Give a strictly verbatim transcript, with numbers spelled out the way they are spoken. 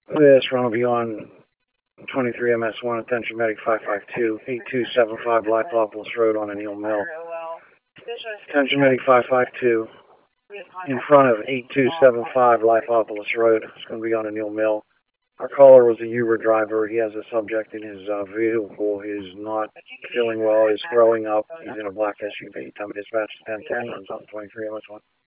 This run will be on twenty-three M S one, attention medic five five two, eight two seven five Lycopolis Road on Anil Mill. Attention medic five five two, in front of eight two seven five Lycopolis Road. It's going to be on Anil Mill. Our caller was a Uber driver. He has a subject in his uh, vehicle. He's not feeling well. He's throwing up. He's in a black S U V. Time of dispatch ten ten. Runs on twenty-three M S one.